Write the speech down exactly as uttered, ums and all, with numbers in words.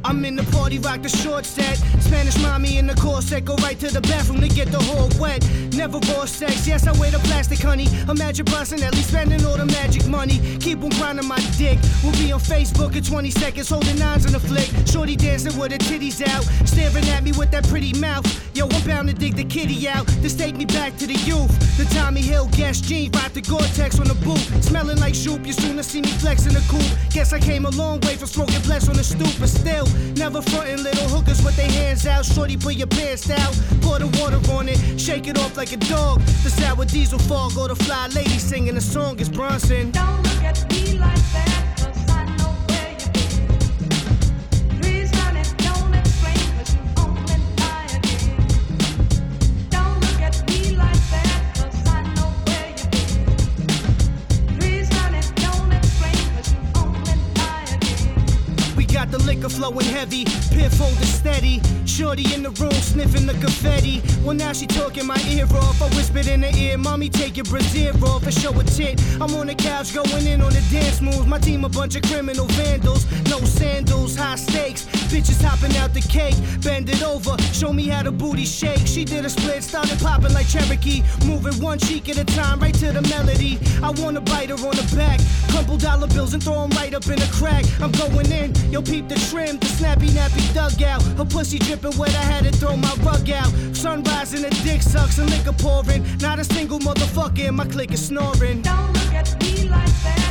I'm in the party, rock the short set. Spanish mommy in the corset, go right to the bathroom to get the whole wet. Never raw sex, yes, I wear the plastic, honey. Imagine busting, at least spending all the magic money. Keep on grinding my dick. We'll be on Facebook in twenty seconds, holding nines in the flick. Shorty dancing with her titties out, staring at me with that pretty mouth. Yo, I'm bound to dig the kitty out. This take me back to the youth. The Tommy Hill Guess jeans, rock the Gore-Tex on the boot. Smelling like shoop, you sooner see me flex in the coupe. Guess I came a long way from smoking bless on the stoop, but still, never frontin' little hookers with their hands out. Shorty, put your pants out, pour the water on it, shake it off like a dog. The sour diesel fog, or the fly lady singing the song is Bronson. Don't look at me like that, 'cause I know where you've been. Please, honey, don't explain, 'cause you only lie again. Don't look at me like that, 'cause I know where you've been. Please, honey, don't explain, 'cause you only lie again. We got the liquor flowing heavy, piff holding steady. Shorty in the room sniffing the confetti. Well, now she talking my ear off. I whispered in her ear, mommy, take your brassiere off and show a tit. I'm on the couch going in on the dance moves. My team a bunch of criminal vandals. No sandals, high stakes. Bitches hopping out the cake. Bend it over, show me how the booty shake. She did a split, started popping like Cherokee. Moving one cheek at a time, right to the melody. I wanna bite her on the back. Couple dollar bills and throw them right up in a crack. I'm going in, yo, peep the trim, the snappy nappy dugout. Her pussy dripping wet, I had to throw my rug out. Sun rising, the dick sucks and liquor pouring. Not a single motherfucker in my clique is snoring. Don't look at me like that.